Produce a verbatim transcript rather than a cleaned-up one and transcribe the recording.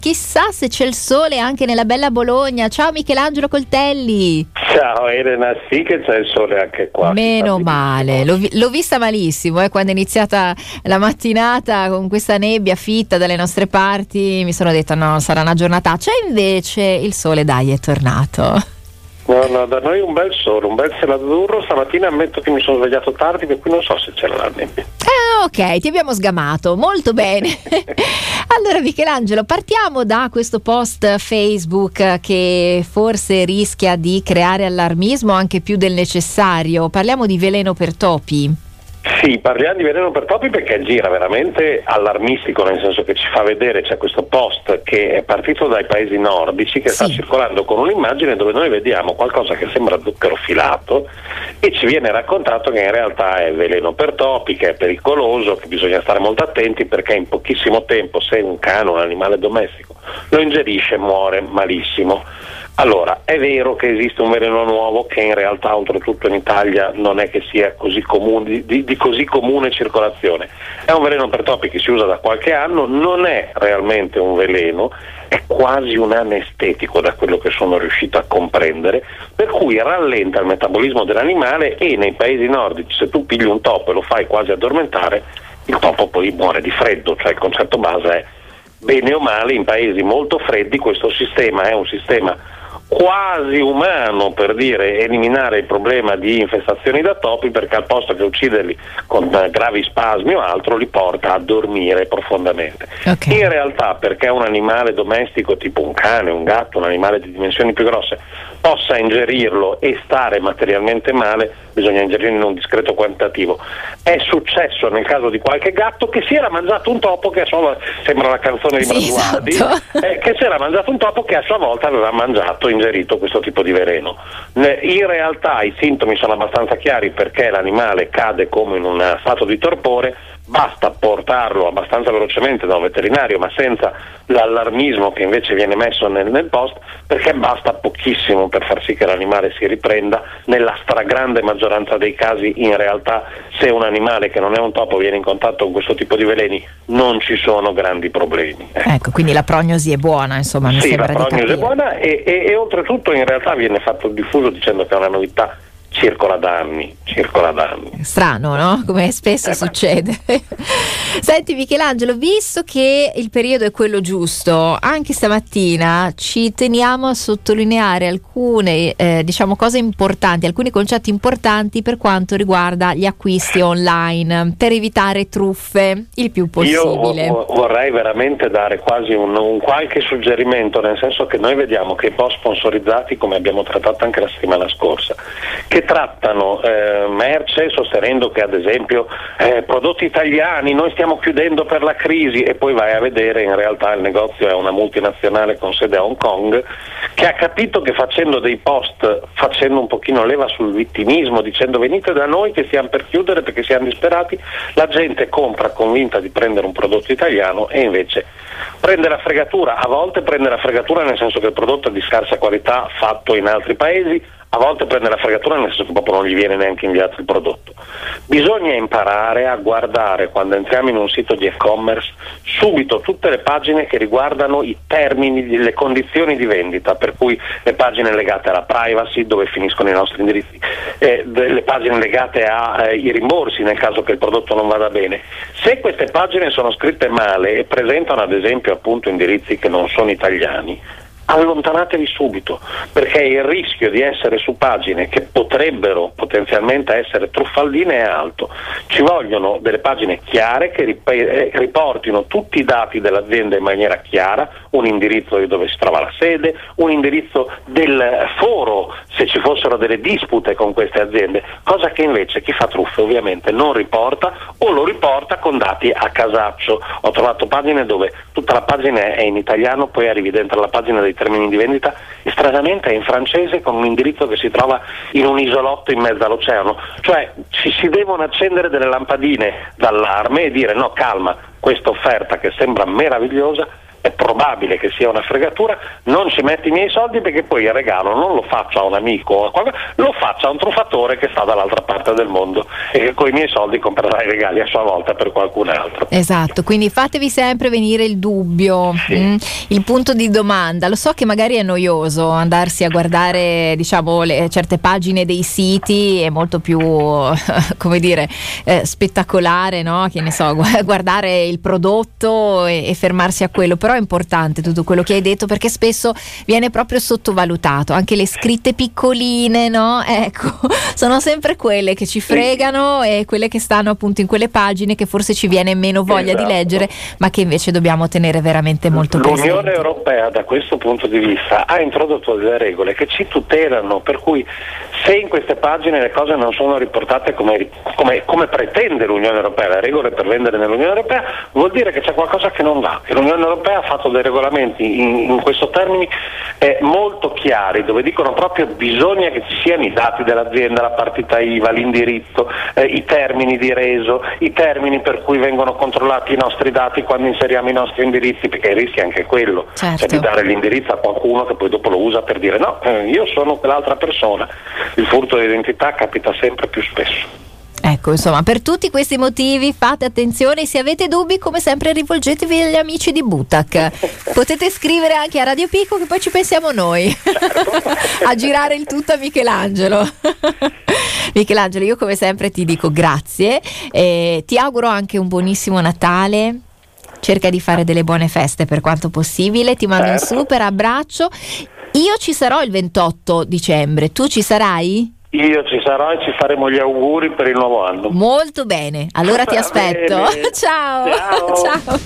chissà se c'è il sole anche nella bella Bologna. Ciao Michelangelo Coltelli. Ciao Elena, sì che c'è il sole anche qua. Meno male, l'ho, vi- l'ho vista malissimo eh, quando è iniziata la mattinata con questa nebbia fitta dalle nostre parti, mi sono detta no, sarà una giornataccia, invece il sole dai è tornato. No, no, da noi un bel sole, un bel cielo azzurro. Stamattina ammetto che mi sono svegliato tardi, per cui non so se c'era la nebbia. Ah, ok, ti abbiamo sgamato, molto bene. Allora Michelangelo, partiamo da questo post Facebook che forse rischia di creare allarmismo anche più del necessario. Parliamo di veleno per topi. Sì, parliamo di veleno per topi perché gira veramente allarmistico, nel senso che ci fa vedere, c'è questo post che è partito dai paesi nordici che sì. sta circolando con un'immagine dove noi vediamo qualcosa che sembra zucchero filato e ci viene raccontato che in realtà è veleno per topi, che è pericoloso, che bisogna stare molto attenti perché in pochissimo tempo, se un cane o un animale domestico lo ingerisce, muore malissimo. Allora, è vero che esiste un veleno nuovo che in realtà oltretutto in Italia non è che sia così comune, di, di così comune circolazione. È un veleno per topi che si usa da qualche anno, non è realmente un veleno, è quasi un anestetico da quello che sono riuscito a comprendere, per cui rallenta il metabolismo dell'animale e nei paesi nordici se tu pigli un topo e lo fai quasi addormentare, il topo poi muore di freddo, cioè il concetto base è bene o male in paesi molto freddi questo sistema è un sistema quasi umano per dire eliminare il problema di infestazioni da topi, perché al posto che ucciderli con gravi spasmi o altro li porta a dormire profondamente. Okay. In realtà perché un animale domestico tipo un cane, un gatto, un animale di dimensioni più grosse possa ingerirlo e stare materialmente male bisogna ingerirlo in un discreto quantitativo. È successo nel caso di qualche gatto che si era mangiato un topo che a sua volta, sembra la canzone di sì, Brasualdi, esatto. eh, che si era mangiato un topo che a sua volta aveva mangiato, ingerito questo tipo di veleno. In realtà i sintomi sono abbastanza chiari perché l'animale cade come in uno stato di torpore, basta portarlo abbastanza velocemente da un veterinario ma senza l'allarmismo che invece viene messo nel, nel post, perché basta pochissimo per far sì che l'animale si riprenda. Nella stragrande maggioranza dei casi in realtà se un animale che non è un topo viene in contatto con questo tipo di veleni non ci sono grandi problemi. Ecco, ecco quindi la prognosi è buona, insomma, mi sì, sembra la di prognosi capire. è buona e, e, e oltretutto in realtà viene fatto diffuso dicendo che è una novità. Circola da anni, circola da anni. Strano, no? Come spesso eh, succede. Senti Michelangelo, visto che il periodo è quello giusto, anche stamattina ci teniamo a sottolineare alcune eh, diciamo cose importanti, alcuni concetti importanti per quanto riguarda gli acquisti online, per evitare truffe il più possibile. Io vorrei veramente dare quasi un, un qualche suggerimento, nel senso che noi vediamo che i post sponsorizzati, come abbiamo trattato anche la settimana scorsa, che trattano eh, merce sostenendo che ad esempio eh, prodotti italiani, noi stiamo chiudendo per la crisi, e poi vai a vedere in realtà il negozio è una multinazionale con sede a Hong Kong che ha capito che facendo dei post, facendo un pochino leva sul vittimismo, dicendo venite da noi che stiamo per chiudere perché siamo disperati, la gente compra convinta di prendere un prodotto italiano e invece prende la fregatura. A volte prende la fregatura nel senso che il prodotto è di scarsa qualità fatto in altri paesi, a volte prende la fregatura nel senso che proprio non gli viene neanche inviato il prodotto. Bisogna imparare a guardare, quando entriamo in un sito di e-commerce, subito tutte le pagine che riguardano i termini, le condizioni di vendita, per cui le pagine legate alla privacy, dove finiscono i nostri indirizzi, eh, le pagine legate ai eh, rimborsi nel caso che il prodotto non vada bene. Se queste pagine sono scritte male e presentano ad esempio appunto indirizzi che non sono italiani, allontanatevi subito, perché il rischio di essere su pagine che potrebbero potenzialmente essere truffaldine è alto. Ci vogliono delle pagine chiare che riportino tutti i dati dell'azienda in maniera chiara, un indirizzo di dove si trova la sede, un indirizzo del foro se ci fossero delle dispute con queste aziende, cosa che invece chi fa truffe ovviamente non riporta o lo riporta con dati a casaccio. Ho trovato pagine dove tutta la pagina è in italiano, poi arrivi dentro la pagina dei termini di vendita e stranamente è in francese con un indirizzo che si trova in un isolotto in mezzo all'oceano. Cioè ci si devono accendere delle lampadine d'allarme e dire no, calma, questa offerta che sembra meravigliosa è probabile che sia una fregatura, non ci metti i miei soldi perché poi il regalo non lo faccio a un amico o a qualcuno, lo faccio a un truffatore che sta dall'altra parte del mondo e che con i miei soldi comprerà i regali a sua volta per qualcun altro. Esatto, quindi fatevi sempre venire il dubbio, sì. mm, il punto di domanda. Lo so che magari è noioso andarsi a guardare, diciamo, le, certe pagine dei siti, è molto più come dire eh, spettacolare, no? Che ne so, guardare il prodotto e, e fermarsi a quello, però è importante tutto quello che hai detto perché spesso viene proprio sottovalutato, anche le scritte piccoline, no? Ecco, sono sempre quelle che ci fregano e quelle che stanno appunto in quelle pagine che forse ci viene meno voglia esatto. di leggere, ma che invece dobbiamo tenere veramente molto presenti. L'Unione Europea da questo punto di vista ha introdotto delle regole che ci tutelano, per cui se in queste pagine le cose non sono riportate come, come, come pretende l'Unione Europea, le regole per vendere nell'Unione Europea, vuol dire che c'è qualcosa che non va, che l'Unione Europea ha fatto dei regolamenti in, in questo termini eh, molto chiari, dove dicono proprio bisogna che ci siano i dati dell'azienda, la partita I V A, l'indirizzo, eh, i termini di reso, i termini per cui vengono controllati i nostri dati quando inseriamo i nostri indirizzi, perché il rischio è anche quello, certo. cioè di dare l'indirizzo a qualcuno che poi dopo lo usa per dire no, eh, io sono quell'altra persona. Il furto di identità capita sempre più spesso. Ecco, insomma, per tutti questi motivi fate attenzione, se avete dubbi come sempre rivolgetevi agli amici di Butac. Potete scrivere anche a Radio Picco che poi ci pensiamo noi a girare il tutto a Michelangelo. Michelangelo, io come sempre ti dico grazie, e ti auguro anche un buonissimo Natale. Cerca di fare delle buone feste per quanto possibile, ti mando certo. un super abbraccio. Io ci sarò il ventotto dicembre, tu ci sarai? Io ci sarò e ci faremo gli auguri per il nuovo anno. Molto bene, allora ti aspetto. Ciao. Ciao. Ciao.